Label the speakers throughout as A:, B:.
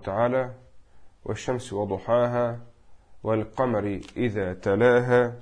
A: تعالى والشمس وضحاها والقمر إذا تلاها.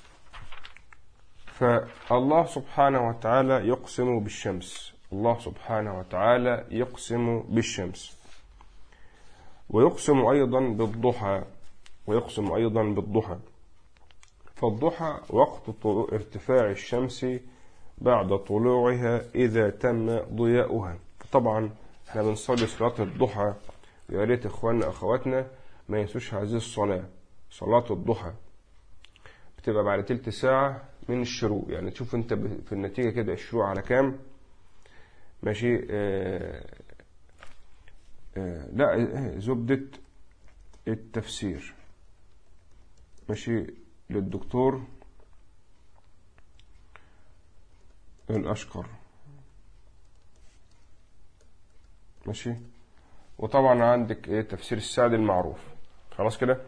A: فالله سبحانه وتعالى يقسم بالشمس، الله سبحانه وتعالى يقسم بالشمس، ويقسم أيضا بالضحى، ويقسم أيضا بالضحى. فالضحى وقت ارتفاع الشمس بعد طلوعها إذا تم ضياؤها. طبعا احنا بنصلي صلاة الضحى، يا ريت اخواننا اخواتنا ما ينسوش هذه الصلاة، صلاة الضحى بتبقى بعد تلت ساعة من الشروق. يعني تشوف انت في النتيجة كده الشروق على كام، ماشي. لا، زبدة التفسير، ماشي، للدكتور الأشقر، ماشي. وطبعا عندك تفسير السعدي المعروف، خلاص كده.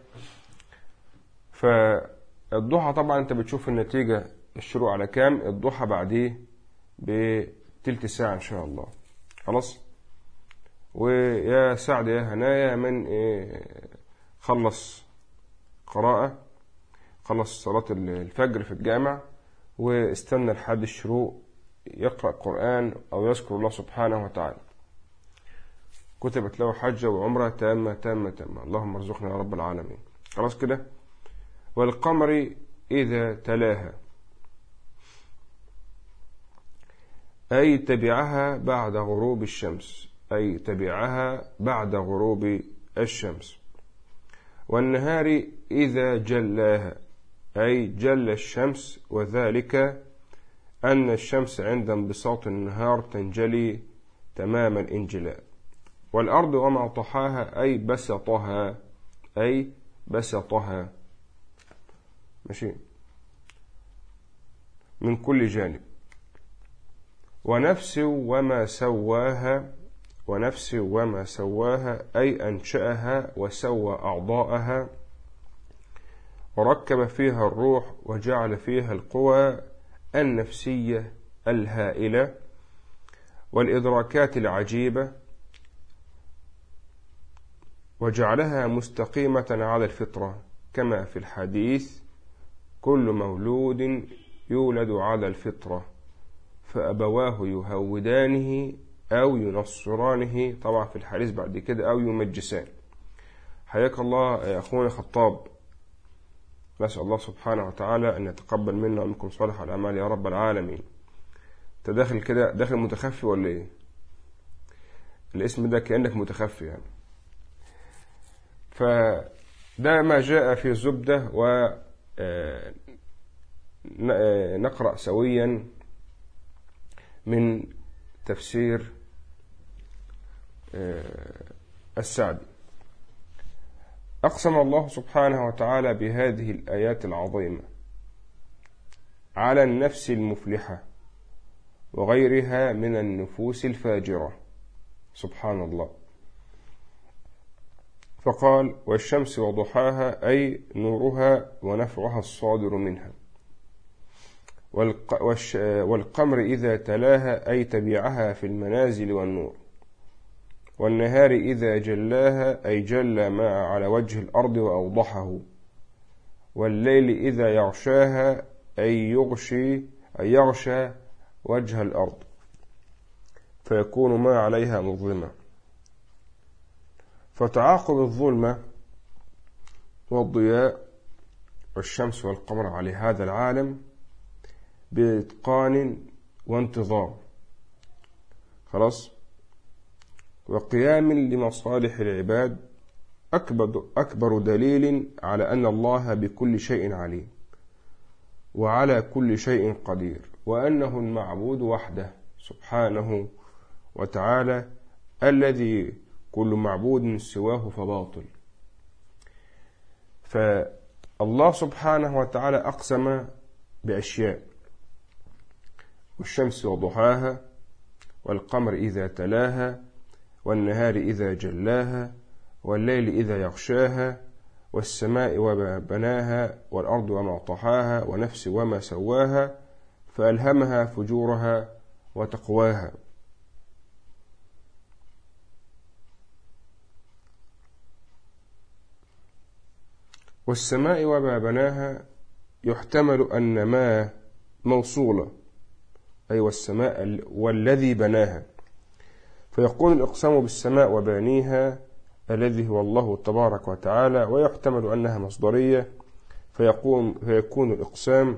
A: فالضحى طبعا انت بتشوف النتيجة الشروق على كام، الضحى بعديه بتلت ساعة ان شاء الله، خلاص. ويا سعد يا هنايا من خلص قراءة، خلص صلاة الفجر في الجامع واستنى لحد الشروق يقرأ قرآن أو يذكر الله سبحانه وتعالى، كتبت له حجة وعمرة تامة تامة تامة. اللهم ارزقنا يا رب العالمين، خلاص كده. والقمر إذا تلاها، أي تبعها بعد غروب الشمس، أي تبعها بعد غروب الشمس. والنهار إذا جلاها، أي جل الشمس، وذلك أن الشمس عند انبساط النهار تنجلي تمام الانجلاء. والأرض وما طحاها، أي بسطها، أي بسطها، ماشي، من كل جانب. ونفس وما سواها، ونفس وما سواها، أي أنشأها وسوى أعضاءها، وركب فيها الروح وجعل فيها القوى النفسية الهائلة والإدراكات العجيبة، وجعلها مستقيمة على الفطرة، كما في الحديث: كل مولود يولد على الفطرة فأبواه يهودانه أو ينصرانه، طبعا في الحديث بعد كده أو يمجسان. حياك الله يا أخونا خطاب، نسأل الله سبحانه وتعالى أن يتقبل منا ومنكم صالح الأعمال يا رب العالمين. تداخل كده داخل متخفي ولا إيه؟ الاسم ده كأنك متخفي يعني. فده ما جاء في الزبدة، ونقرأ سويا من تفسير السعدي. أقسم الله سبحانه وتعالى بهذه الآيات العظيمة على النفس المفلحة وغيرها من النفوس الفاجرة، سبحان الله. فقال: والشمس وضحاها، أي نورها ونفعها الصادر منها. والقمر إذا تلاها، أي تبعها في المنازل والنور. والنهار إذا جلاها، أي جل ما على وجه الأرض وأوضحه. والليل إذا يغشاها، أي يغشى وجه الأرض فيكون ما عليها مظلمة. فتعاقب الظلمة والضياء والشمس والقمر على هذا العالم بإتقان وانتظام، خلاص، وقيام لمصالح العباد، أكبر دليل على أن الله بكل شيء عليم وعلى كل شيء قدير، وأنه المعبود وحده سبحانه وتعالى، الذي كل معبود سواه فباطل. فالله سبحانه وتعالى أقسم بأشياء: والشمس وضحاها، والقمر إذا تلاها، والنهار إذا جلاها، والليل إذا يغشاها، والسماء وما بناها، والأرض وما طحاها، ونفس وما سواها، فألهمها فجورها وتقواها. والسماء وما بناها يحتمل أن ما موصولة، أي والسماء والذي بناها، فيكون الإقسام بالسماء وبانيها الذي هو الله تبارك وتعالى، ويحتمل أنها مصدرية فيكون الإقسام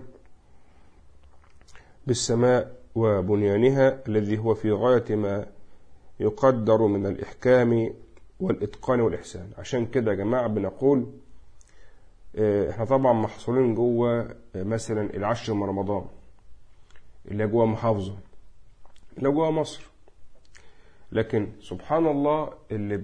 A: بالسماء وبنيانها الذي هو في غاية ما يقدر من الإحكام والإتقان والإحسان. عشان كده يا جماعة بنقول احنا طبعا محصولين جوه مثلا العشر من رمضان اللي جوه محافظة اللي جوه مصر، لكن سبحان الله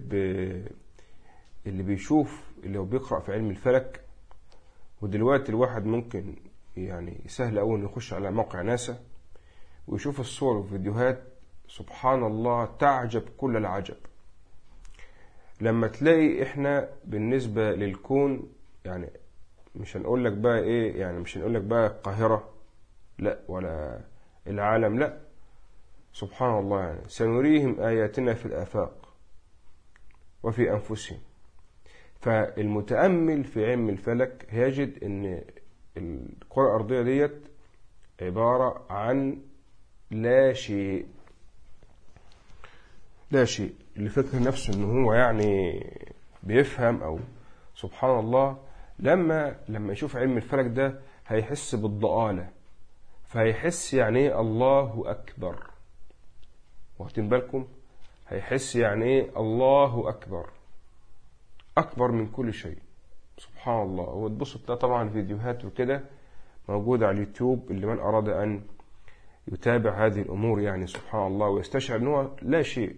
A: اللي بيشوف، اللي هو بيقرأ في علم الفلك، ودلوقتي الواحد ممكن يعني سهل أوي إنه يخش على موقع ناسا ويشوف الصور والفيديوهات، سبحان الله تعجب كل العجب لما تلاقي احنا بالنسبة للكون، يعني مش هنقول لك بقى ايه، يعني مش هنقول لك بقى القاهرة لا ولا العالم لا، سبحان الله، يعني سنريهم آياتنا في الآفاق وفي أنفسهم. فالمتأمل في علم الفلك هيجد ان الكرة الأرضية ديت عبارة عن لا شيء، لا شيء. اللي فكر نفسه انه هو يعني بيفهم او سبحان الله، لما يشوف علم الفلك ده هيحس بالضآلة، فهيحس يعني ايه الله أكبر، واخدين بالكم؟ هيحس يعني ايه الله أكبر، أكبر من كل شيء، سبحان الله. وتبص تلاقي طبعا فيديوهات وكده موجودة على اليوتيوب اللي من أراد أن يتابع هذه الأمور، يعني سبحان الله، ويستشعر أنه لا شيء.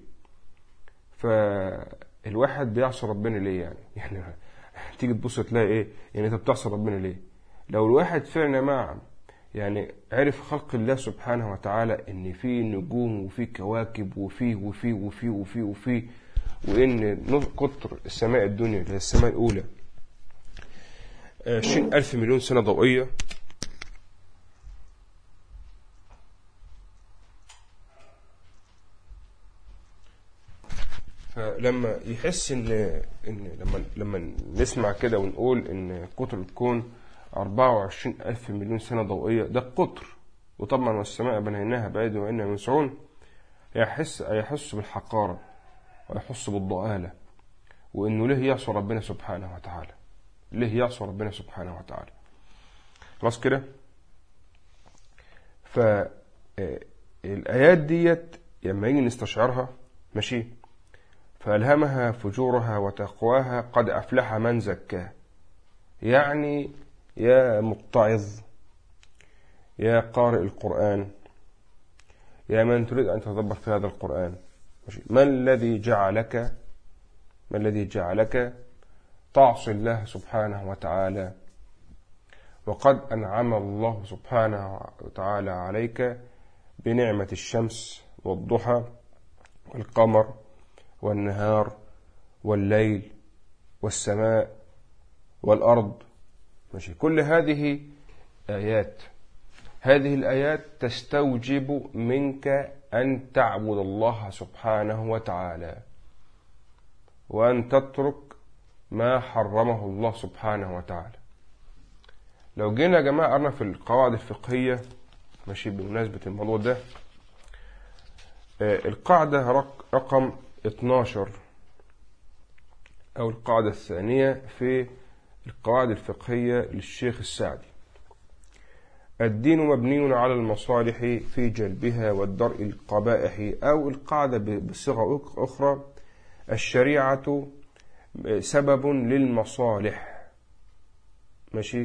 A: فالواحد بيعصى ربنا ليه يعني تيجي تبص تلاقي ايه، يعني انت بتعصى ربنا ليه؟ لو الواحد فعلا ما يعني عرف خلق الله سبحانه وتعالى ان في نجوم وفي كواكب وفي وفي وفي وفي وفي وان قطر السماء الدنيا اللي هي السماء الاولى 20,000 مليون سنة ضوئية، فلما يحس ان لما نسمع كده ونقول ان قطر الكون 24,000 مليون سنة ضوئية، ده قطر، وطبعا والسماء بنيناها بأيد وإنا موسعون، يحس بالحقارة ويحس بالضآلة، وإنه ليه يعصى ربنا سبحانه وتعالى، ليه يعصى ربنا سبحانه وتعالى. خلاص كده. فالآيات ديت لما يجي نستشعرها ماشي، فألهمها فجورها وتقواها قد أفلح من زكاها. يعني يا متعظ، يا قارئ القرآن، يا من تريد أن تتدبر في هذا القرآن، ما الذي جعلك تعصي الله سبحانه وتعالى، وقد أنعم الله سبحانه وتعالى عليك بنعمة الشمس والضحى والقمر والنهار والليل والسماء والأرض ماشي. كل هذه آيات، هذه الآيات تستوجب منك أن تعبد الله سبحانه وتعالى، وأن تترك ما حرمه الله سبحانه وتعالى. لو جينا يا جماعة قرنا في القواعد الفقهية ماشي بمناسبة الموضوع ده، القاعدة رقم 12 أو القاعدة الثانية في القواعد الفقهية للشيخ السعدي: الدين مبني على المصالح في جلبها والدرء القبائح، أو القاعدة بصيغة أخرى: الشريعة سبب للمصالح ماشي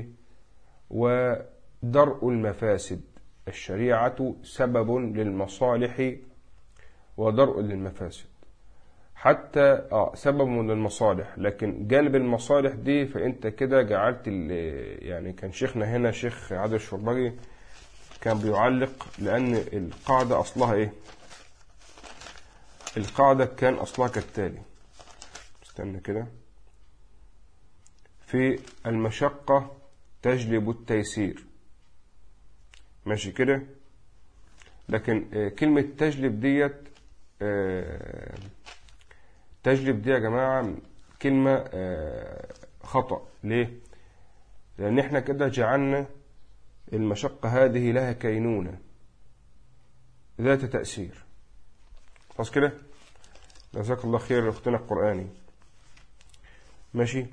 A: ودرء المفاسد. الشريعة سبب للمصالح ودرء للمفاسد، حتى سبب للمصالح، لكن جانب المصالح دي فانت كده جعلت يعني كان شيخنا هنا شيخ عادل الشربجي كان بيعلق، لان القاعدة اصلها ايه؟ القاعدة كان اصلها كالتالي، استنى كده: في المشقة تجلب التيسير ماشي كده. لكن كلمة تجلب ديت تجلب دي يا جماعة كلمة خطأ. ليه؟ لأن احنا كده جعلنا المشقة هذه لها كينونة ذات تأثير. خلاص كده، جزاك الله خير أختنا القرآني. ماشي.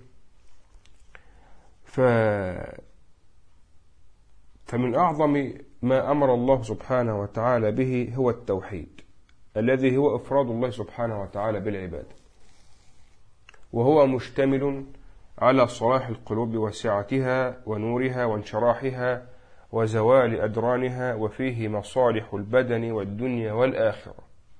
A: فمن أعظم ما أمر الله سبحانه وتعالى به هو التوحيد، الذي هو إفراد الله سبحانه وتعالى بالعبادة، وهو مشتمل على صلاح القلوب وسعتها ونورها وانشراحها وزوال أدرانها، وفيه مصالح البدن والدنيا والآخرة.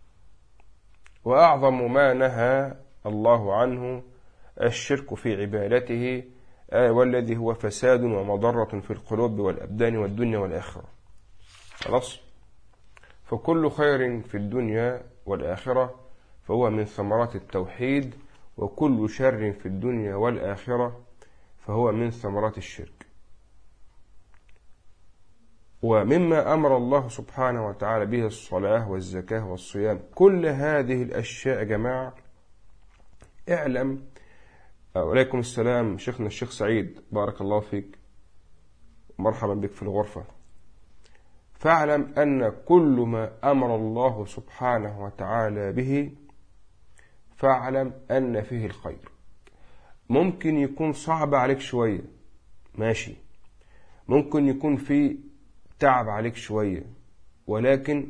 A: وأعظم ما نهى الله عنه الشرك في عبادته، والذي هو فساد ومضرة في القلوب والأبدان والدنيا والآخرة. خلاص. فكل خير في الدنيا والآخرة فهو من ثمرات التوحيد، وكل شر في الدنيا والآخرة فهو من ثمرات الشرك. ومما أمر الله سبحانه وتعالى به الصلاة والزكاة والصيام. كل هذه الأشياء يا جماعة اعلم. وعليكم السلام شيخنا الشيخ سعيد، بارك الله فيك، مرحبا بك في الغرفة. فاعلم أن كل ما أمر الله سبحانه وتعالى به فاعلم أن فيه الخير. ممكن يكون صعب عليك شوية، ماشي، ممكن يكون فيه تعب عليك شوية، ولكن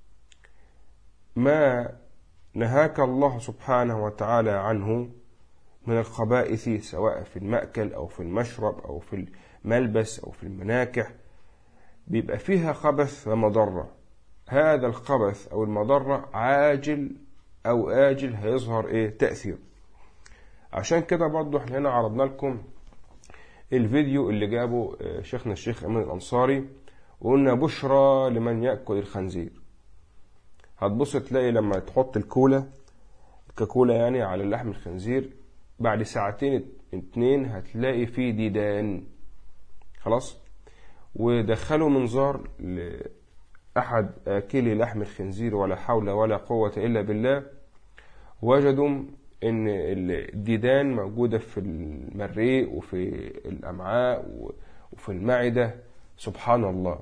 A: ما نهاك الله سبحانه وتعالى عنه من الخبائث، سواء في المأكل أو في المشرب أو في الملبس أو في المناكح، بيبقى فيها خبث ومضرة. هذا الخبث أو المضرة عاجل أو آجل هيظهر تأثير. عشان كده برضو احنا هنا عرضنا لكم الفيديو اللي جابه شيخنا الشيخ أمين الأنصاري، وقلنا بشرى لمن يأكل الخنزير. هتبص تلاقي لما تحط الكاكولا يعني على اللحم الخنزير، بعد ساعتين 2 هتلاقي فيه ديدان. خلاص. ودخلوا منظار لأحد آكلي لحم الخنزير، ولا حول ولا قوة إلا بالله، وجدوا إن الديدان موجودة في المريء وفي الأمعاء وفي المعدة. سبحان الله.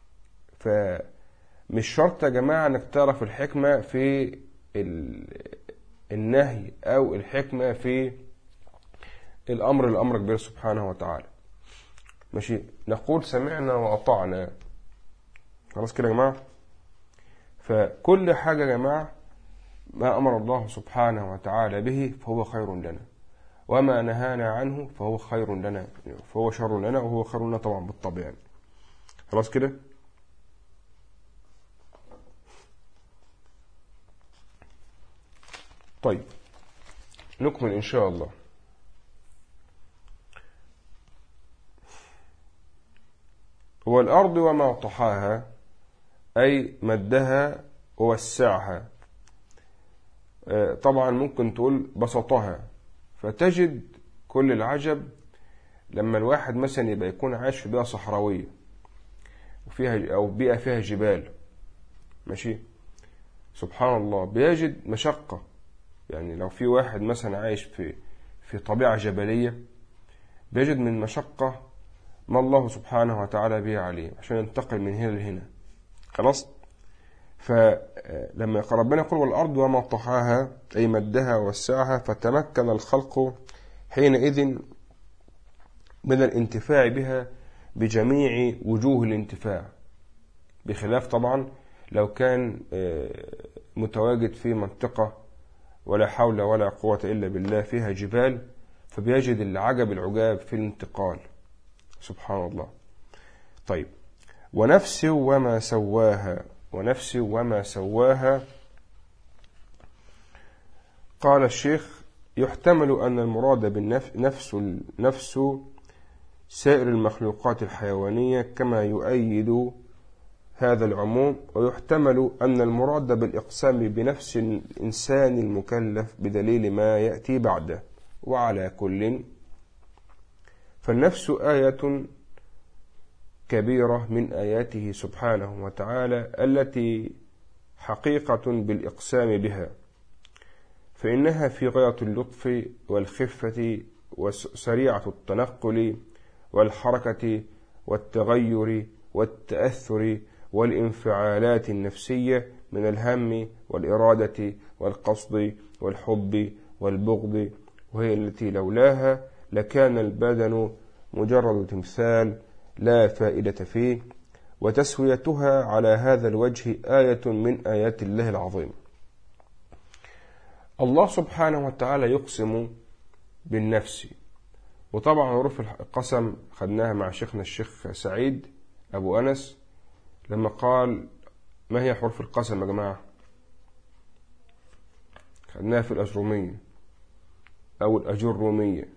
A: فمش شرط يا جماعة انك تعرف الحكمة في النهي او الحكمة في الامر كبير سبحانه وتعالى. ماشي، نقول سمعنا وأطعنا. خلاص كده يا جماعة. فكل حاجة يا جماعة ما أمر الله سبحانه وتعالى به فهو خير لنا، وما نهانا عنه فهو خير لنا، فهو شر لنا وهو خير لنا طبعا بالطبع يعني. خلاص كده. طيب نكمل إن شاء الله. والأرض وما طحاها، أي مدها ووسعها. طبعا ممكن تقول بسطها، فتجد كل العجب لما الواحد مثلا يبقى يكون عايش في بيئة صحراوية وفيها أو بيئة فيها جبال، ماشي، سبحان الله بيجد مشقة. يعني لو في واحد مثلا عايش في طبيعة جبلية، بيجد من مشقة ما الله سبحانه وتعالى به عليه عشان ينتقل من هنا لهنا. خلاص. فلما ربنا يقول والأرض وما طحاها أي مدها ووسعها، فتمكن الخلق حينئذ من الانتفاع بها بجميع وجوه الانتفاع، بخلاف طبعا لو كان متواجد في منطقة ولا حول ولا قوة إلا بالله فيها جبال، فبيجد العجب العجاب في الانتقال. سبحان الله. طيب، ونفس وما سواها. ونفس وما سواها، قال الشيخ يحتمل أن المراد بالنفس سائر المخلوقات الحيوانية كما يؤيد هذا العموم، ويحتمل أن المراد بالإقسام بنفس الإنسان المكلف بدليل ما يأتي بعده. وعلى كل فالنفس آية كبيرة من آياته سبحانه وتعالى التي حقيقة بالإقسام بها، فإنها في غاية اللطف والخفة وسريعة التنقل والحركة والتغير والتأثر والانفعالات النفسية من الهم والإرادة والقصد والحب والبغض، وهي التي لولاها لكان البدن مجرد تمثال لا فائدة فيه، وتسويتها على هذا الوجه آية من آيات الله العظيم. الله سبحانه وتعالى يقسم بالنفس، وطبعا حروف القسم خدناها مع شيخنا الشيخ سعيد أبو أنس لما قال ما هي حروف القسم يا جماعة؟ خدناها في الأجرومية أو الأجرومية.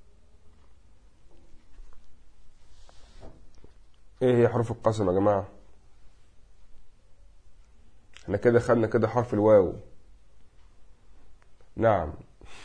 A: إيه هي حروف القسم يا جماعة؟ احنا كده خدنا كده حرف الواو. نعم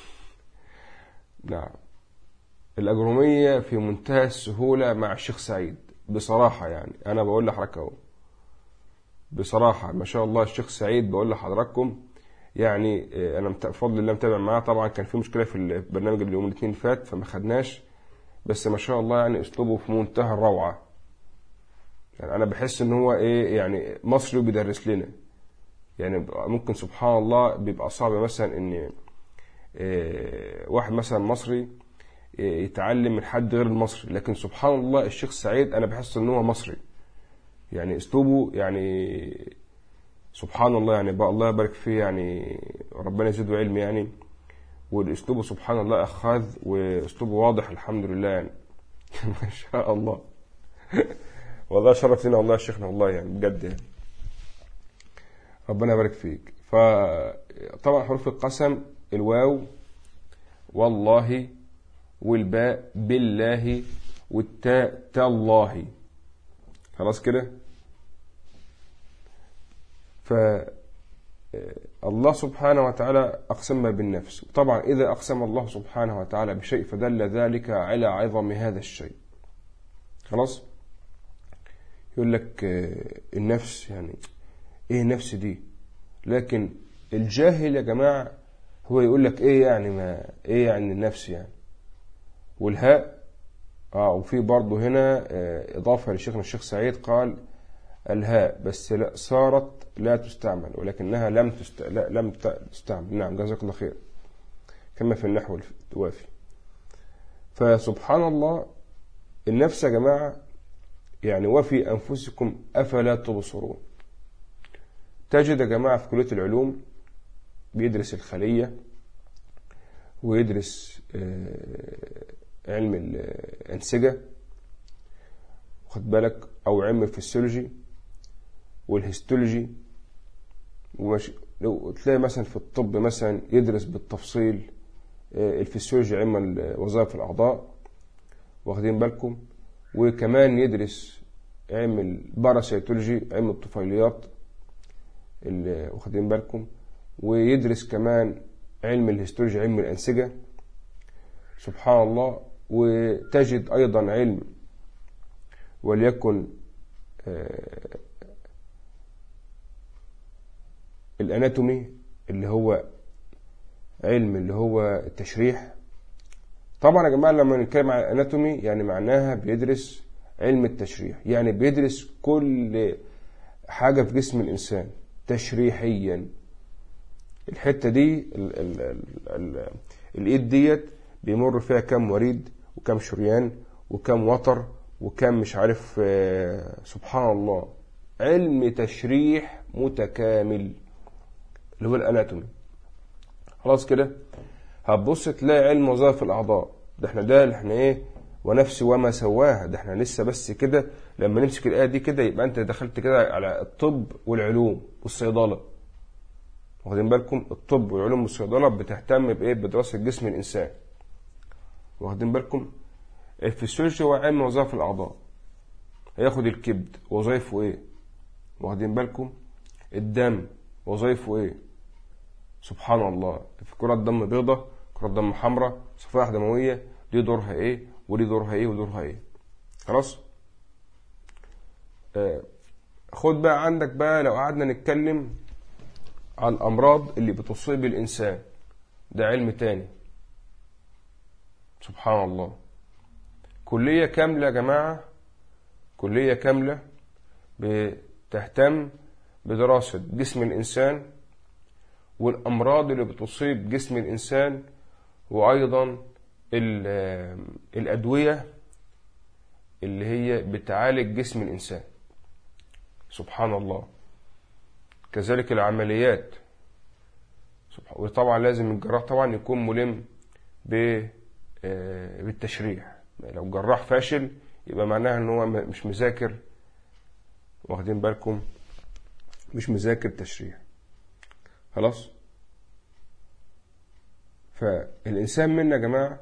A: نعم، الأجرومية في منتهى السهولة مع الشيخ سعيد بصراحة، يعني أنا بقول لحضرتك أهو بصراحة ما شاء الله الشيخ سعيد بقول لحضراتكم، يعني أنا بفضل الله متابع معاه. طبعا كان في مشكلة في البرنامج اليوم الاثنين فات فما خدناش، بس ما شاء الله يعني أسلوبه في منتهى الروعة. يعني أنا بحس إن هو إيه يعني مصري وبيدرس لنا. يعني ممكن سبحان الله بيبقى صعب مثلا إن واحد مثلا مصري يتعلم من حد غير المصري، لكن سبحان الله الشيخ سعيد أنا بحس إن هو مصري، يعني أسلوبه يعني سبحان الله، يعني بقى الله يبارك فيه، يعني ربنا يزيده علم يعني، والأسلوبه سبحان الله أخذ وأسلوبه واضح الحمد لله يعني ما شاء الله والله شرف لنا والله يا شيخنا والله يعني بجد يعني ربنا يبارك فيك. فطبعا حروف القسم الواو والله والباء بالله والتاء تالله، خلاص كده. فالله سبحانه وتعالى أقسم بالنفس. طبعا إذا أقسم الله سبحانه وتعالى بشيء فدل ذلك على عظم هذا الشيء. خلاص، يقول لك النفس، يعني إيه النفس دي؟ لكن الجاهل يا جماعة هو يقول لك إيه يعني، ما إيه يعني النفس يعني. والهاء وفي برضه هنا إضافة لشيخنا الشيخ سعيد قال الهاء بس لا صارت لا تستعمل ولكنها لم تستعمل. نعم جزاك الله خير، كما في النحو الوافي. فسبحان الله النفس يا جماعة يعني وفي أنفسكم أفلا تبصرون. تجد يا جماعة في كلية العلوم بيدرس الخلية ويدرس علم الأنسجة، واخد بالك، أو علم الفسيولوجي والهيستولوجي، لو تلاقي مثلا في الطب مثلا يدرس بالتفصيل الفسيولوجي علم وظائف الأعضاء، واخدين بالكم، وكمان يدرس علم الباراسيتولوجي علم الطفيليات، واخدين بالكم، ويدرس كمان علم الهيستولوجي علم الأنسجة سبحان الله. وتجد أيضا علم وليكن الأناتومي اللي هو علم اللي هو التشريح. طبعا يا جماعة لما نتكلم عن الأناتومي يعني معناها بيدرس علم التشريح، يعني بيدرس كل حاجة في جسم الإنسان تشريحيا. الحتة دي الإيد ديت بيمر فيها كم وريد وكم شريان وكم وتر وكم مش عارف سبحان الله، علم تشريح متكامل اللي هو الأناتومي. خلاص كده هتبص تلاقي علم وظائف الأعضاء، ده احنا ايه ونفس وما سواها، ده احنا لسه بس كده لما نمسك الآية دي كده يبقى انت دخلت كده على الطب والعلوم والصيدلة. واخدين بالكم، الطب والعلوم والصيدلة بتهتم بإيه؟ بدراسة جسم الإنسان. واخدين بالكم، الفسيولوجي هو علم وظائف الأعضاء، هياخد الكبد وظائفه إيه؟ واخدين بالكم، الدم وظائفه إيه؟ سبحان الله، في كرات دم بيضة، كرات دم حمراء، صفائح دموية، دي دورها إيه ودي دورها إيه ودورها إيه. خلاص، خد بقى عندك بقى لو قعدنا نتكلم عن الأمراض اللي بتصيب الإنسان، ده علم تاني سبحان الله. كلية كاملة يا جماعة، كلية كاملة بتهتم بدراسة جسم الإنسان والأمراض اللي بتصيب جسم الإنسان، وأيضا الأدوية اللي هي بتعالج جسم الإنسان. سبحان الله. كذلك العمليات. وطبعا لازم الجراح طبعا يكون ملم بالتشريح. لو جراح فاشل يبقى معناها ان هو مش مذاكر، واخدين بالكم، مش مذاكر تشريح. خلاص. فالإنسان منا يا جماعة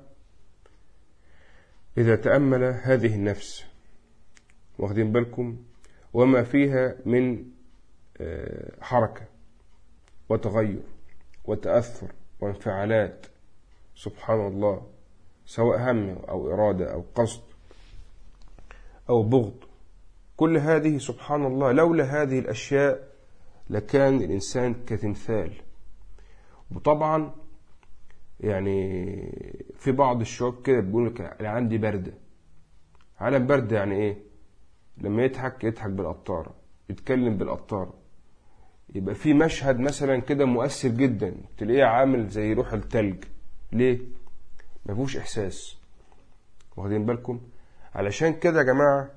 A: إذا تأمل هذه النفس، واخدين بالكم، وما فيها من حركة وتغير وتأثر وانفعالات، سبحان الله، سواء هم أو إرادة أو قصد أو بغض، كل هذه سبحان الله لولا هذه الأشياء لكان الإنسان كتمثال. وطبعا يعني في بعض الشباب كده بيقول لك أنا عندي بردة. عالم بردة يعني إيه؟ لما يضحك بالقطارة، يتكلم بالقطارة، يبقى في مشهد مثلا كده مؤثر جدا تلاقيه عامل زي روح التلج. ليه؟ ما فيهوش إحساس. واخدين بالكم؟ علشان كده يا جماعة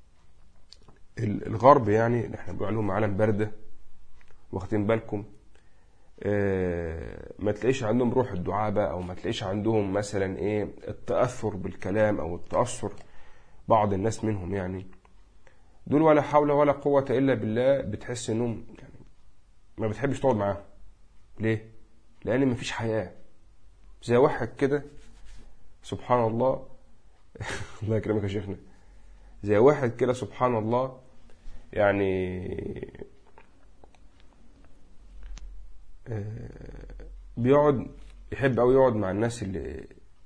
A: الغرب يعني اللي احنا بنقول عليهم عالم باردة، واخدين بالكم، ما تلاقيش عندهم روح الدعابة، او ما تلاقيش عندهم مثلا ايه التأثر بالكلام او التأثر. بعض الناس منهم يعني دول ولا حول ولا قوة الا بالله، بتحس انهم يعني ما بتحبش تقعد معاهم. ليه؟ لان ما فيش حياة. زي واحد كده سبحان الله الله يكرمك يا شيخنا، زي واحد كده سبحان الله يعني بيقعد يحب أو يقعد مع الناس اللي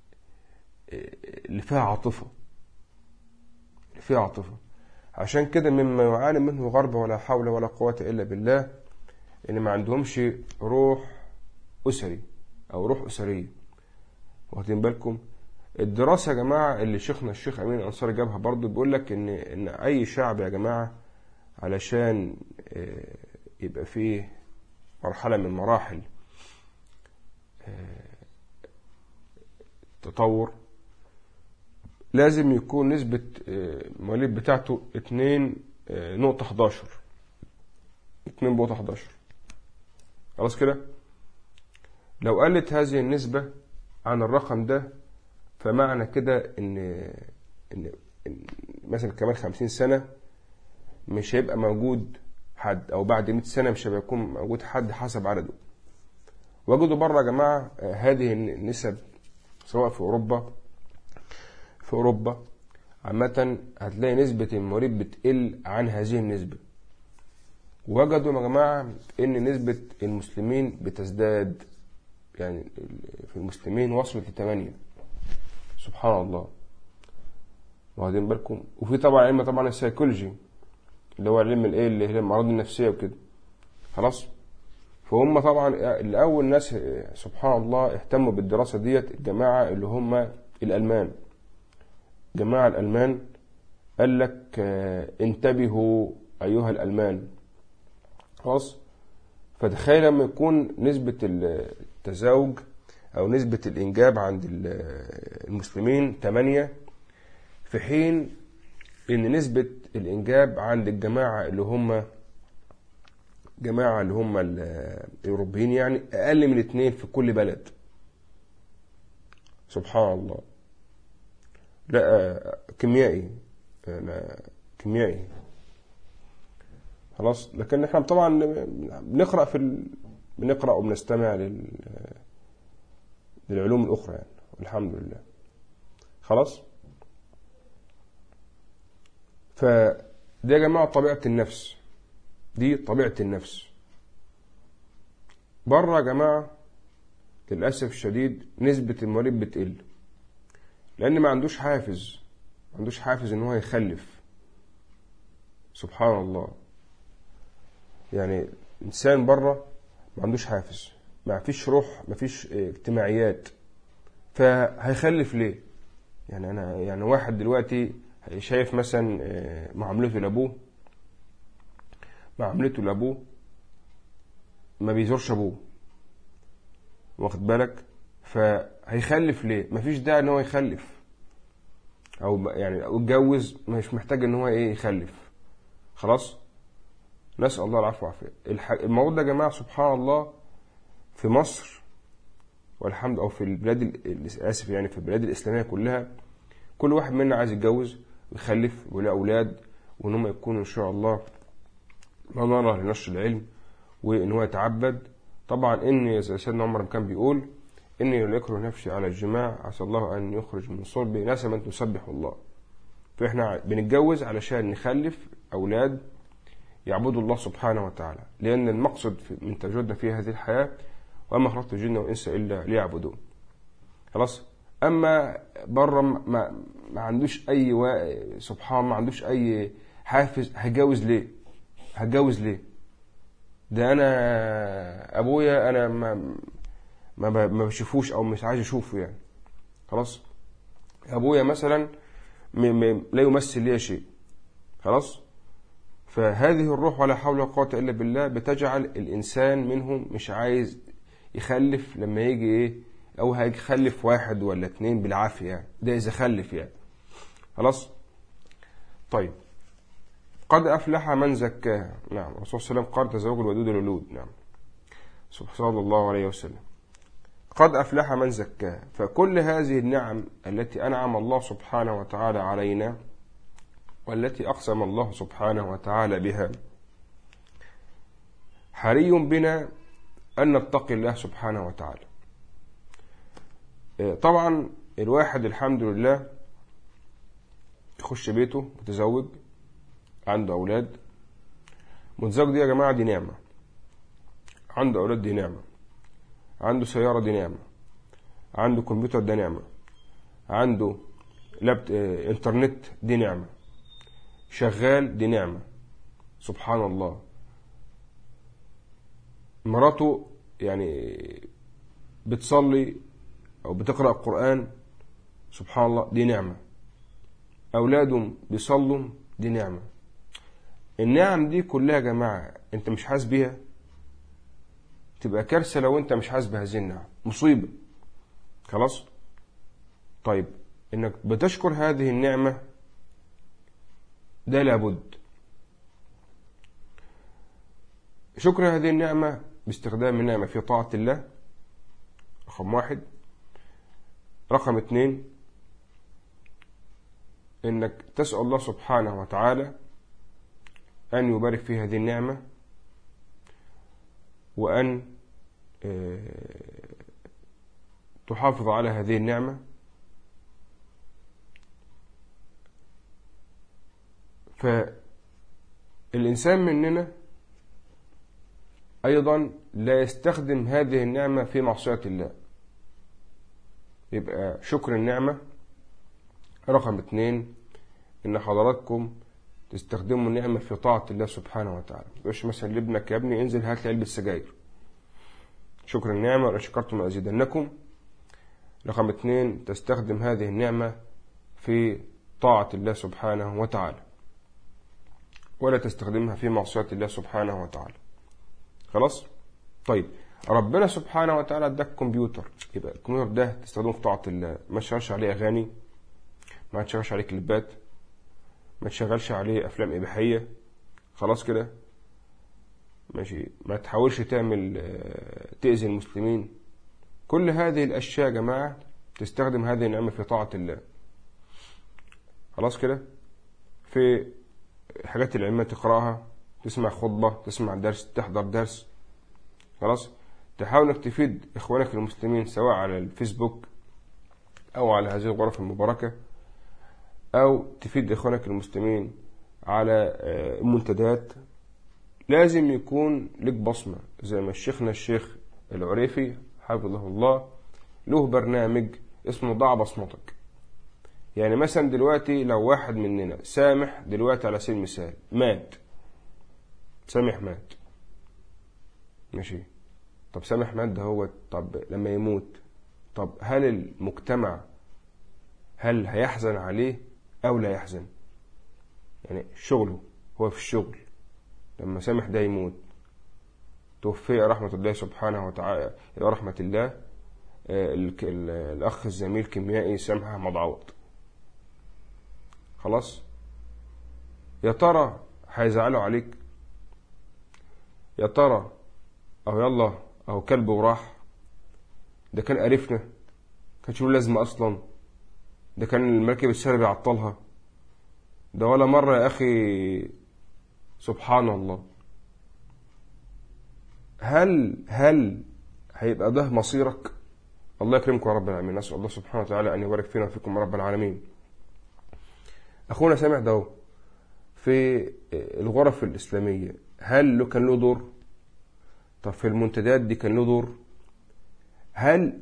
A: فيها عاطفة، اللي فيها عاطفة. عشان كده مما يعاني منه الغرب ولا حول ولا قوة إلا بالله إن ما عندهمش روح أسري أو روح أسرية. واخدين بالكم؟ الدراسة يا جماعة اللي شيخنا الشيخ أمين الأنصاري جابها برضو بيقول لك إن أي شعب يا جماعة علشان يبقى فيه مرحلة من مراحل تطور لازم يكون نسبة المواليد بتاعته 2.11. خلاص كده. لو قلت هذه النسبة عن الرقم ده فمعنى كده إن مثلا كمان 50 سنة مش هيبقى موجود حد، أو بعد 100 سنة مش هيبقى يكون موجود حد حسب عدده. وجدوا بره يا جماعة هذه النسب سواء في أوروبا عامة هتلاقي نسبة المواليد بتقل عن هذه النسبة. وجدوا يا جماعة إن نسبة المسلمين بتزداد، يعني في المسلمين وصلت ل8. سبحان الله. واخدين بالكم؟ وفي طبعا علم طبعا السيكولوجي اللي هو علم الايه اللي هي الامراض النفسيه وكده. خلاص. فهم طبعا الاول ناس سبحان الله اهتموا بالدراسه ديت الجماعه اللي هم الالمان. جماعه الالمان قال لك انتبهوا ايها الالمان. خلاص. فتخيل لما يكون نسبه التزاوج او نسبه الانجاب عند المسلمين 8، في حين ان نسبة الانجاب عند الجماعة اللي هم الاوروبيين يعني اقل من 2 في كل بلد. سبحان الله. لا كيميائي، كيميائي. خلاص. لكن احنا طبعا بنقرأ وبنستمع للعلوم الاخرى يعني، والحمد لله. خلاص. فدي يا جماعة طبيعة النفس، دي طبيعة النفس. بره يا جماعة للأسف الشديد نسبة المواليد بتقل لأن ما عندوش حافز، إن هو يخلف. سبحان الله. يعني إنسان بره ما عندوش حافز، ما فيش روح، ما فيش اجتماعيات، فهيخلف ليه؟ يعني أنا يعني واحد دلوقتي شايف مثلا معاملته لأبوه ما بيزورش أبوه، واخد بالك؟ فهيخلف ليه؟ مفيش داعي إن هو يخلف، أو يعني اتجوز مش محتاج إن هو يخلف. خلاص، نسأل الله العفو والعافية. الموضوع ده يا جماعة سبحان الله في مصر والحمد، أو في البلاد آسف يعني في البلاد الإسلامية كلها، كل واحد منا عايز يتجوز ويخلف ويلاقي أولاد، وإن هم يكونوا إن شاء الله منارة لنشر العلم، وإن هو يتعبد. طبعا إن زي سيدنا عمر كان بيقول إني لا أكره نفسي على الجماع، عسى الله أن يخرج من صلبي نسمة تسبح الله. فإحنا بنتجوز علشان نخلف أولاد يعبدوا الله سبحانه وتعالى، لأن المقصد من تواجدنا في هذه الحياة وما خلقت الجن والإنس إلا ليعبدون. خلاص. أما بره ما عندوش أي سبحان، ما عندوش أي حافز. هتجوز ليه؟ ده أنا أبويا أنا ما بشوفوش أو مش عايز أشوفه يعني. خلاص، أبويا مثلا لا يمثل لي شيء. خلاص. فهذه الروح ولا حول ولا قوة إلا بالله بتجعل الإنسان منهم مش عايز يخلف لما يجي أو هيخلف 1 ولا 2 بالعافية يعني. ده إذا خلف يعني. خلاص. طيب، قد أفلح من زكاها. نعم، الرسول صلى الله عليه وسلم قال تزوج الودود الولود. نعم، صلى الله عليه وسلم. قد أفلح من زكاها. فكل هذه النعم التي أنعم الله سبحانه وتعالى علينا، والتي أقسم الله سبحانه وتعالى بها، حري بنا أن نتقي الله سبحانه وتعالى. طبعا الواحد الحمد لله يخش بيته متزوج، عنده أولاد. متزوج دي يا جماعة دي نعمة، عنده أولاد دي نعمة، عنده سيارة دي نعمة، عنده كمبيوتر ده نعمة، عنده انترنت دي نعمة، شغال دي نعمة. سبحان الله. مراته يعني بتصلي أو بتقرأ القرآن، سبحان الله دي نعمة. أولادهم بيصلوا دي نعمة. النعم دي كلها يا جماعة أنت مش حاسس بيها، تبقى كارثة لو أنت مش حاسس بهذه النعم، مصيبة. خلاص. طيب، إنك بتشكر هذه النعمة ده لابد. شكر هذه النعمة باستخدام النعمة في طاعة الله، رقم 1. رقم 2، إنك تسأل الله سبحانه وتعالى أن يبارك في هذه النعمة، وأن تحافظ على هذه النعمة. فالإنسان مننا أيضا لا يستخدم هذه النعمة في معصية الله، يبقى شكر النعمة. رقم 2، إن حضراتكم تستخدموا النعمة في طاعة الله سبحانه وتعالى. مش مثلا لابنك يا ابني انزل هات لي علبة سجاير. شكر النعمة، وإن شكرتم لأزيدنكم. رقم 2، تستخدم هذه النعمة في طاعة الله سبحانه وتعالى، ولا تستخدمها في معصية الله سبحانه وتعالى. خلاص. طيب، ربنا سبحانه وتعالى اداك كمبيوتر، يبقى الكمبيوتر ده تستخدمه في طاعة الله. ما تشغلش عليه أغاني، ما تشغلش عليه كليبات، ما تشغلش عليه أفلام إباحية. خلاص كده ماشي. ما تحاولش تأذي المسلمين. كل هذه الأشياء يا جماعة تستخدم هذه النعمة في طاعة الله. خلاص كده. في حاجات العلمية تقرأها، تسمع خطبة، تسمع درس، تحضر درس. خلاص. تحاول انك تفيد إخوانك المسلمين سواء على الفيسبوك أو على هذه الغرف المباركة، أو تفيد إخوانك المسلمين على المنتديات. لازم يكون لك بصمة، زي ما الشيخ العريفي حفظه الله له برنامج اسمه ضع بصمتك. يعني مثلا دلوقتي لو واحد مننا سامح دلوقتي على سبيل المثال مات، سامح مات، ماشي. طب سامح مات ده هو، طب لما يموت، طب هل المجتمع هل هيحزن عليه أو لا يحزن؟ يعني شغله، هو في الشغل لما سامح ده يموت، توفي رحمة الله سبحانه وتعالى، إلى رحمة الله، الأخ الزميل كيميائي سامح أحمد عوض، خلاص، يا ترى هيزعلوا عليك؟ يا ترى أو يلا أو كلب وراح، ده كان قرفنا، كانش له لازمة أصلا، ده كان المركب السري بيعطلها، ده ولا مرة يا أخي، سبحان الله. هل هيبقى ده مصيرك؟ الله يكرمكم يا رب العالمين. نسأل الله سبحانه وتعالى أن يبارك فينا وفيكم يا رب العالمين. أخونا سامح ده في الغرف الإسلامية هل كان له دور؟ طب في المنتديات دي كان له دور؟ هل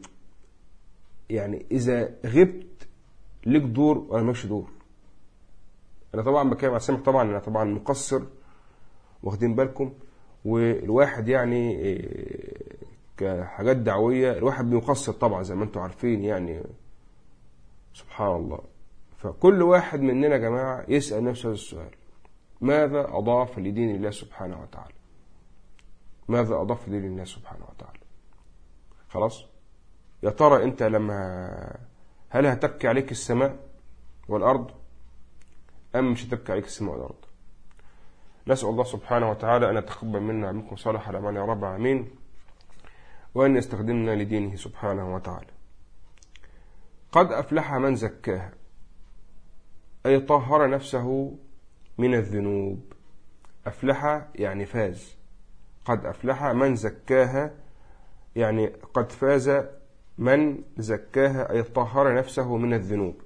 A: يعني إذا غبت لك دور ولا ماكش دور؟ أنا طبعا بكلم على سامح، طبعا أنا طبعا مقصر، واخدين بالكم، والواحد يعني كحاجات دعوية الواحد بيقصر طبعا زي ما انتم عارفين يعني، سبحان الله. فكل واحد مننا يا جماعة يسأل نفسه هذا السؤال: ماذا أضاف لدين الله سبحانه وتعالى؟ ماذا أضاف لدين الله سبحانه وتعالى؟ خلاص، يا ترى أنت هل هتبكي عليك السماء والأرض أم مش هتبكي عليك السماء والأرض؟ نسأل الله سبحانه وتعالى أن يتقبل منا ومنكم صالح الأعمال يا رب العالمين، وأن يستخدمنا لدينه سبحانه وتعالى. قد أفلح من زكاها، أي طهر نفسه من الذنوب. أفلح يعني فاز، قد أفلح من زكاها يعني قد فاز من زكاها، أي طهر نفسه من الذنوب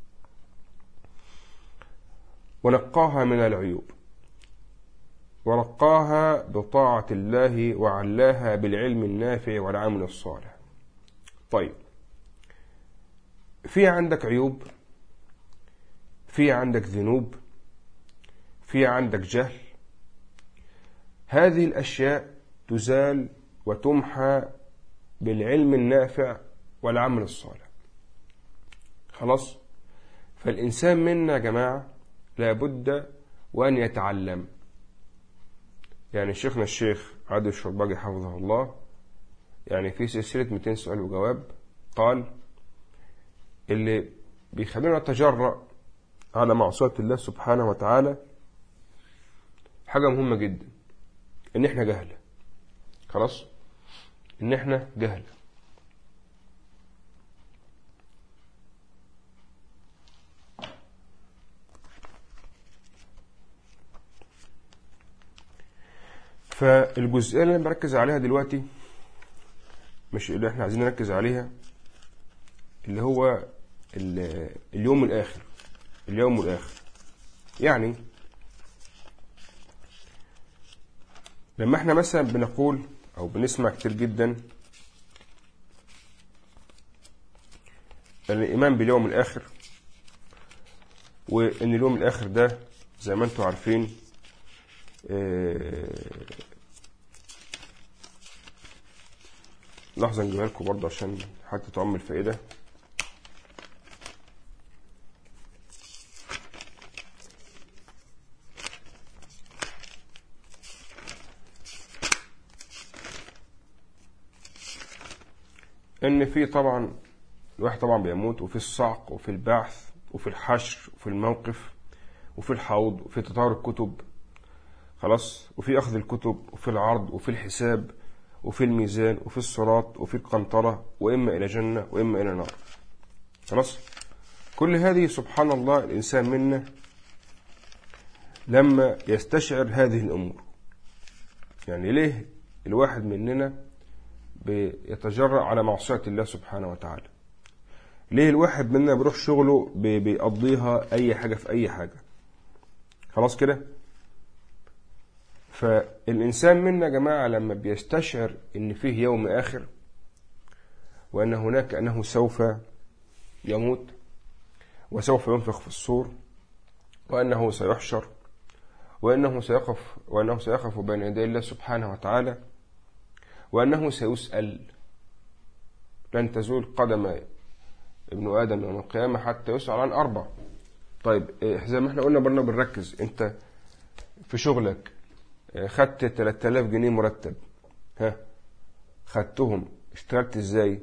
A: ونقاها من العيوب، ورقاها بطاعة الله وعلاها بالعلم النافع والعمل الصالح. طيب، في عندك عيوب، في عندك ذنوب، في عندك جهل، هذه الأشياء تزال وتمحى بالعلم النافع والعمل الصالح. خلاص، فالإنسان منا يا جماعة لابد وأن يتعلم. يعني شيخنا الشيخ عادل الشرباجي حفظه الله، يعني في سلسلة 200 سؤال وجواب، قال اللي بيخلينا نتجرأ على معصية الله سبحانه وتعالى حاجة مهمة جدا، ان احنا جهلة. خلاص، ان احنا جهلة. فالجزئية اللي انا بركز عليها دلوقتي مش اللي احنا عايزين نركز عليها، اللي هو اليوم الآخر. اليوم الآخر يعني لما احنا مثلا بنقول او بنسمع كتير جدا الإيمان باليوم الآخر، وان اليوم الآخر ده زي ما انتم عارفين لحظة نجيبها لكم برضه عشان حتى تعم الفائدة. ان في طبعا الواحد طبعا بيموت، وفي الصعق وفي البعث وفي الحشر وفي الموقف وفي الحوض وفي تطهير الكتب، خلاص، وفي أخذ الكتب وفي العرض وفي الحساب وفي الميزان وفي الصراط وفي القنطرة، وإما إلى جنة وإما إلى نار. خلاص، كل هذه سبحان الله الإنسان منا لما يستشعر هذه الأمور. يعني ليه الواحد مننا بيتجرأ على معصية الله سبحانه وتعالى؟ ليه الواحد منا بيروح شغله بيقضيها أي حاجة في أي حاجة؟ خلاص كده. فالإنسان منا يا جماعة لما بيستشعر إن فيه يوم آخر، وأن هناك أنه سوف يموت وسوف ينفخ في الصور، وأنه سيحشر، وأنه سيقف بين يدي الله سبحانه وتعالى، وأنه سيسأل، لن تزول قدم ابن آدم يوم القيامة حتى يسأل عن 4. طيب زي ما احنا قلنا برضه بنركز، انت في شغلك خدت 3000 جنيه مرتب، خدتهم اشتغلت ازاي؟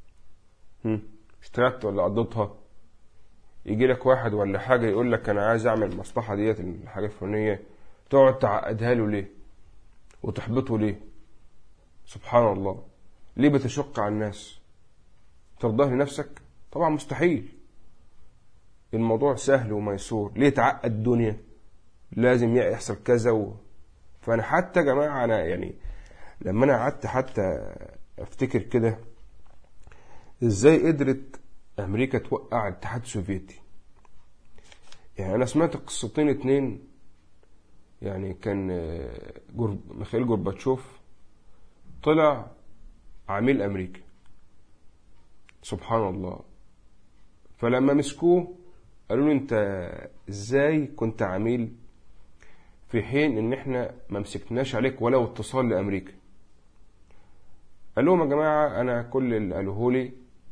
A: اشتغلت ولا قضيتها؟ يجي لك واحد ولا حاجة يقول لك انا عايز اعمل المصلحة ديت الحاجة الفلانية، تقعد تعقدها له ليه وتحبطه ليه؟ سبحان الله. ليه بتشق على الناس؟ ترضاه لنفسك؟ طبعا مستحيل. الموضوع سهل وميسور. ليه تعقد الدنيا؟ لازم يحصل كذا فانا حتى يا جماعة انا يعني لما انا قعدت حتى افتكر كده ازاي قدرت امريكا توقع الاتحاد السوفيتي. يعني انا سمعت قصتين 2. يعني كان ميخائيل جورباتشوف طلع عميل امريكا، سبحان الله. فلما مسكوه قالوا له انت ازاي كنت عميل في حين ان احنا ما مسكناش عليك ولو اتصال لامريكا؟ قال لهم يا جماعة انا كل اللي قالوه لي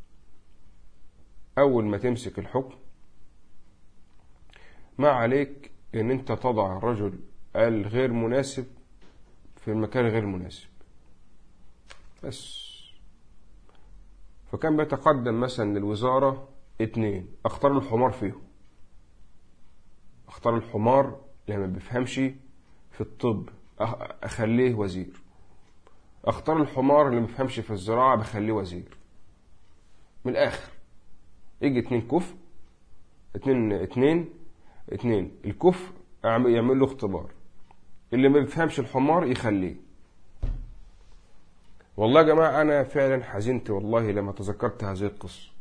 A: اول ما تمسك الحكم ما عليك ان انت تضع الرجل الغير مناسب في المكان غير مناسب بس. فكان بيتقدم مثلا للوزارة 2، اختار الحمار فيهم، اختار الحمار اللي ما بيفهمش في الطب اخليه وزير، اختار الحمار اللي ما بيفهمش في الزراعة بخليه وزير. من الاخر يجي 2 كفء، 2 الكفء يعمل له اختبار، اللي ما بيفهمش الحمار يخليه. والله يا جماعة أنا فعلا حزنت والله لما تذكرت هذه القصة.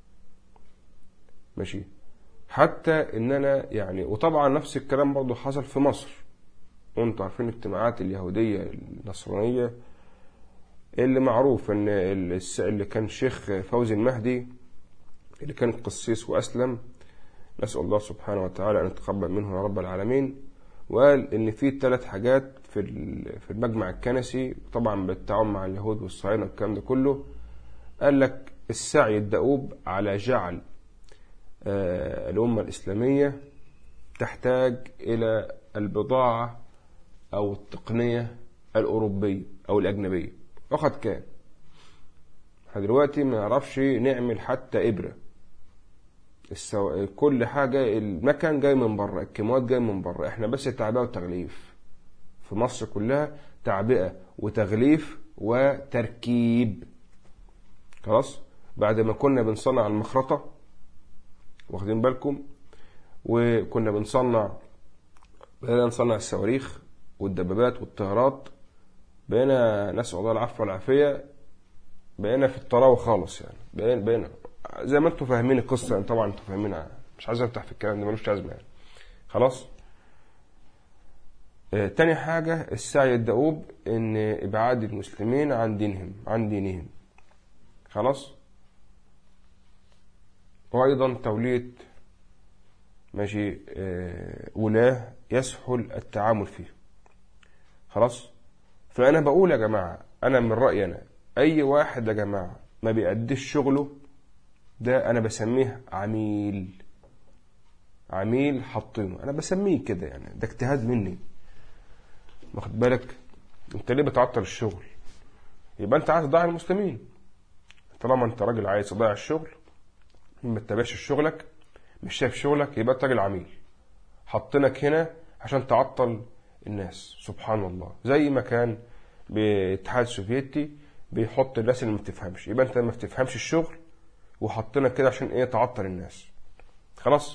A: ماشي. حتى إن أنا يعني، وطبعا نفس الكلام برضو حصل في مصر، وانتوا عارفين الاجتماعات اليهودية النصرانية اللي معروف إن اللي كان شيخ فوزي المهدي اللي كان قسيس وأسلم، نسأل الله سبحانه وتعالى أن يتقبل منه يا رب العالمين، وقال إن في 3 حاجات في المجمع الكنسي طبعا بالتعاون مع اليهود والصهاينة والكلام ده كله. قال لك السعي الدؤوب على جعل الأمة الإسلامية تحتاج إلى البضاعة أو التقنية الأوروبية أو الأجنبية. وقد كان احنا دلوقتي ما نعرفش نعمل حتى إبرة، كل حاجة المكان جاي من بره، الكيماوات جاي من بره، احنا بس تعبئة وتغليف في مصر كلها، تعبئة وتغليف وتركيب. خلاص بعد ما كنا بنصنع المخرطة، واخدين بالكم، وكنا بقينا نصنع الصواريخ والدبابات والطيارات، بقينا نسأل الله العفو والعافية، بقينا في الطراوة خالص. يعني بقينا زي ما انتوا فاهمين القصة. يعني طبعا انتوا فاهمينها، مش عايز افتح في الكلام ده ملوش لازمة يعني. خلاص. تاني حاجة السعي الدؤوب ان ابعاد المسلمين عن دينهم. خلاص. وايضا تولية ماشي ولاة يسهل التعامل فيه. خلاص. فانا بقول يا جماعة، انا من رأيي انا اي واحد يا جماعة ما بيأديش شغله ده انا بسميه عميل حاطينه، انا بسميه كده يعني، ده اجتهاد مني. واخد بالك؟ انت ليه بتعطل الشغل؟ يبقى انت عايز تضيع المسلمين. طالما انت راجل عايز تضيع الشغل، ما تتابعش شغلك، مش شايف شغلك، يبقى انت راجل عميل. حطينك هنا عشان تعطل الناس. سبحان الله. زي ما كان بالاتحاد السوفيتي بيحط الناس اللي ما بتفهمش، يبقى انت ما بتفهمش الشغل وحطينك كده عشان ايه؟ تعطل الناس. خلاص.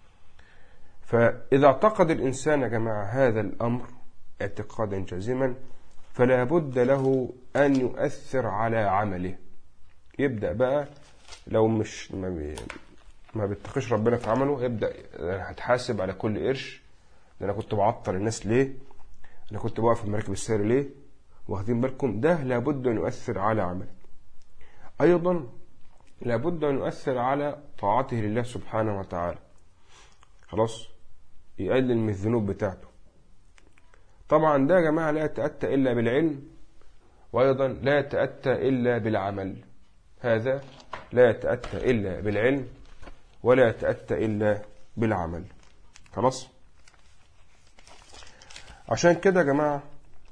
A: فاذا اعتقد الانسان يا جماعة هذا الامر اعتقادا جازما، فلا بد له ان يؤثر على عمله. يبدأ بقى لو مش ما بيتقيش ربنا في عمله، يبدأ هتحاسب على كل قرش. انا كنت بعطل الناس ليه؟ انا كنت بوقف المراكب السير ليه؟ واخدين بالكم؟ ده لابد ان يؤثر على عمله. ايضا لابد ان يؤثر على طاعته لله سبحانه وتعالى. خلاص. يقلل من الذنوب بتاعته. طبعا ده يا جماعة لا يتأتى إلا بالعلم، وأيضا لا يتأتى إلا بالعمل. هذا لا يتأتى إلا بالعلم ولا يتأتى إلا بالعمل. خلاص؟ عشان كده يا جماعة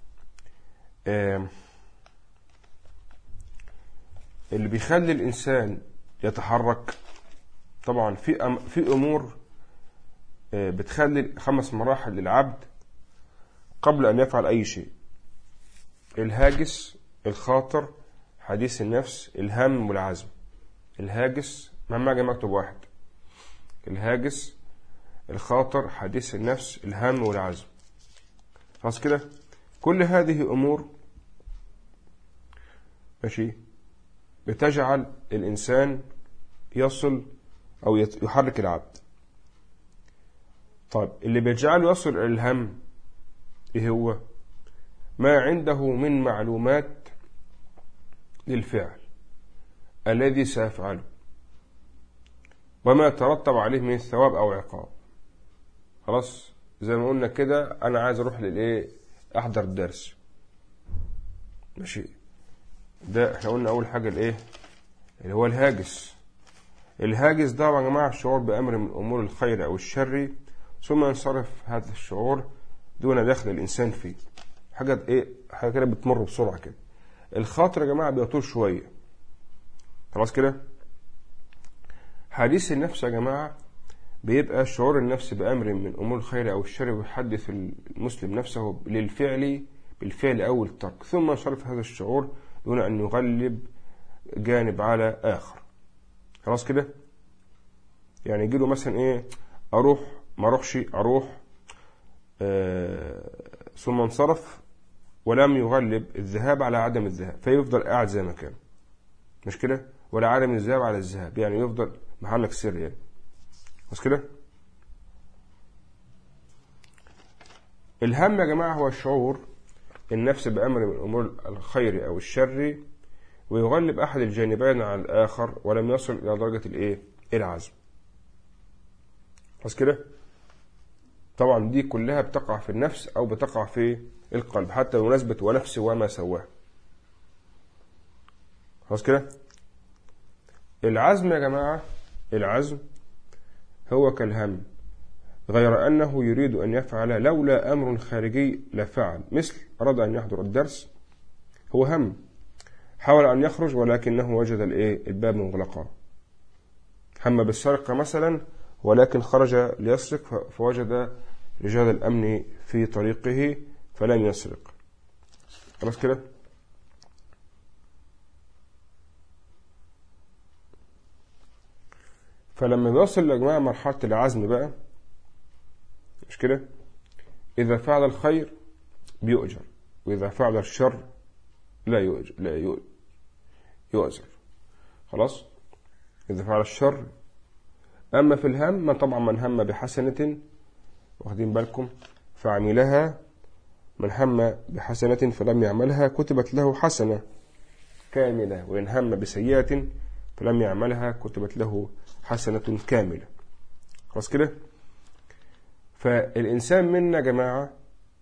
A: اللي بيخلي الإنسان يتحرك طبعا في أمور بتخلي 5 مراحل للعبد قبل أن يفعل أي شيء: الهاجس، الخاطر، حديث النفس، الهم والعزم. الهاجس مهما جاء مكتوب واحد: الهاجس، الخاطر، حديث النفس، الهم والعزم. خلاص كده؟ كل هذه أمور ماشي بتجعل الإنسان يصل أو يحرك العبد. طيب اللي بيجعله يصل إلى الهم إيه هو؟ ما عنده من معلومات للفعل الذي سيفعله وما يترتب عليه من ثواب أو عقاب. خلاص؟ زي ما قلنا كده، أنا عايز أروح أحضر الدرس، ماشي؟ ده احنا قلنا أول حاجة اللي هو الهاجس. الهاجس ده يا جماعة الشعور بأمر من أمور الخير أو الشر، ثم ينصرف هذا الشعور دون دخل الإنسان فيه. حاجة كده بتمر بسرعة كده. الخاطر يا جماعة بيطول شوية. خلاص كده؟ حديث النفس يا جماعة بيبقى شعور النفس بأمر من أمور الخير أو الشر، ويحدث المسلم نفسه بالفعل أو الترك، ثم ينصرف هذا الشعور دون أن يغلب جانب على آخر. خلاص كده؟ يعني يجيله مثلا أروح ما أروحش، أروح ثم انصرف ولم يغلب الذهاب على عدم الذهاب، فيفضل قاعد زي ما كان، مش كده؟ ولا عدم الذهاب على الذهاب، يعني يفضل محلك سر يعني. بس كده؟ الهم يا جماعة هو الشعور النفس بأمر من أمور الخير أو الشر، ويغلب أحد الجانبين على الآخر ولم يصل إلى درجة العزم. بس كده؟ طبعا دي كلها بتقع في النفس أو بتقع في القلب، حتى بمناسبة ونفس وما سواه. خلاص كده؟ العزم يا جماعة، العزم هو كالهم، غير أنه يريد أن يفعل لولا أمر خارجي لفعل. مثل أراد أن يحضر الدرس، هو هم، حاول أن يخرج ولكنه وجد الباب مغلقا. هم بالسرقة مثلا ولكن خرج ليسرق فوجد رجال الأمن في طريقه فلم يسرق. خلاص كده؟ فلما بيوصل يا جماعة مرحلة العزم بقى، مش كده؟ إذا فعل الخير بيؤجر، وإذا فعل الشر لا يؤجر. خلاص؟ إذا فعل الشر. أما في الهم طبعا من هم بحسنة، واخدين بالكم، فعملها، من هم بحسنة فلم يعملها كتبت له حسنة كاملة، وإن هم بسيئة فلم يعملها كتبت له حسنة كاملة. خلاص كده؟ فالإنسان منا يا جماعة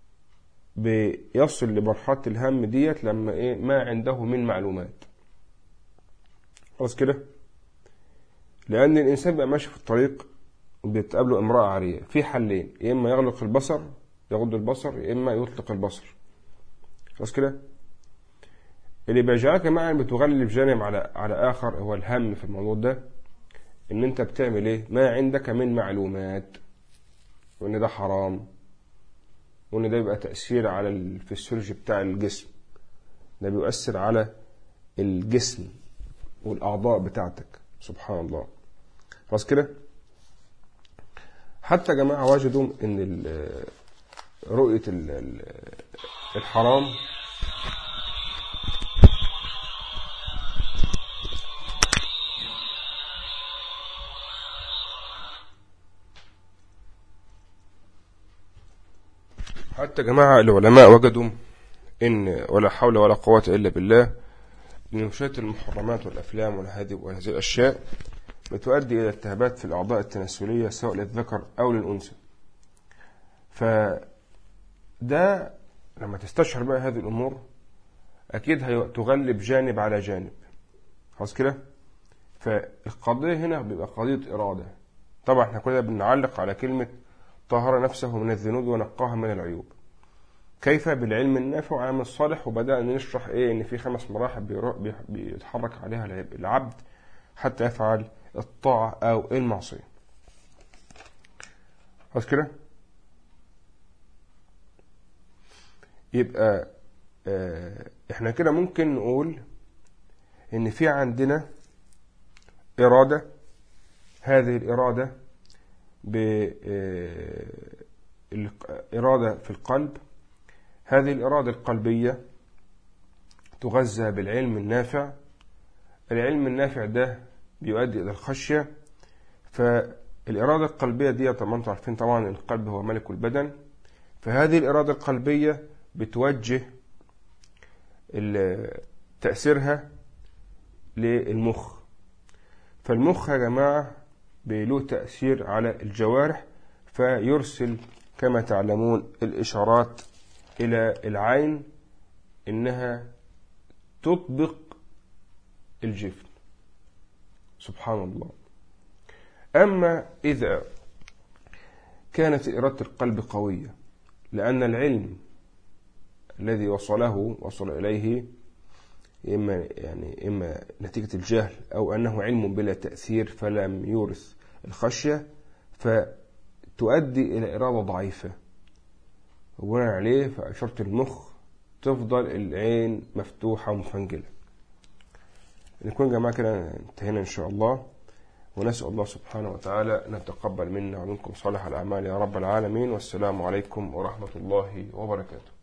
A: بيصل لمرحلة الهم ديت لما ما عنده من معلومات. خلاص كده؟ لأن الإنسان بقى ماشي في الطريق وبتقابله امرأة عارية، في حلين: يا إما يغلق البصر يغض البصر، يا إما يطلق البصر. خلاص كده؟ اللي بيجعلك يا جماعة بتغلب جانب على آخر هو الهم في الموضوع ده، إن أنت بتعمل ما عندك من معلومات، وإن ده حرام، وإن ده بيبقى تأثير على الفسيولوجي بتاع الجسم، ده بيؤثر على الجسم والأعضاء بتاعتك. سبحان الله. خلاص كده؟ حتى يا جماعة وجدوا إن رؤية الحرام حتى يا جماعة العلماء وجدوا إن ولا حول ولا قوة إلا بالله، إن مشاهدة المحرمات والأفلام وهذه الأشياء بتؤدي إلى التهابات في الأعضاء التناسلية سواء للذكر أو للأنثى. فده لما تستشعر بقى هذه الأمور أكيد تغلب جانب على جانب. خلاص كده. فالقضية هنا بيبقى قضية إرادة. طبعا احنا كده بنعلق على كلمة طهر نفسه من الذنوب ونقاها من العيوب. كيف؟ بالعلم النافع والعمل الصالح. وبدأنا نشرح إن في 5 مراحل بيتحرك عليها العبد حتى يفعل الطاعة أو المعصية. خلاص كده. يبقى احنا كده ممكن نقول إن في عندنا إرادة. هذه الإرادة إرادة في القلب. هذه الإرادة القلبية تغذى بالعلم النافع. العلم النافع ده بيؤدي إلى الخشية. فالإرادة القلبية دي طبعا انتم عارفين طبعا القلب هو ملك البدن. فهذه الإرادة القلبية بتوجه تأثيرها للمخ. فالمخ يا جماعة له تأثير على الجوارح، فيرسل كما تعلمون الإشارات إلى العين إنها تطبق الجفن. سبحان الله. أما إذا كانت إرادة القلب قوية، لأن الذي وصل إليه إما نتيجة الجهل أو أنه علم بلا تأثير فلم يورث الخشية، فتؤدي إلى إرادة ضعيفة، وبناء عليه فأشرة المخ تفضل العين مفتوحة ومفنجلة. نكون جماعة كده انتهينا إن شاء الله، ونسأل الله سبحانه وتعالى أن يتقبل منا ومنكم صالح الأعمال يا رب العالمين. والسلام عليكم ورحمة الله وبركاته.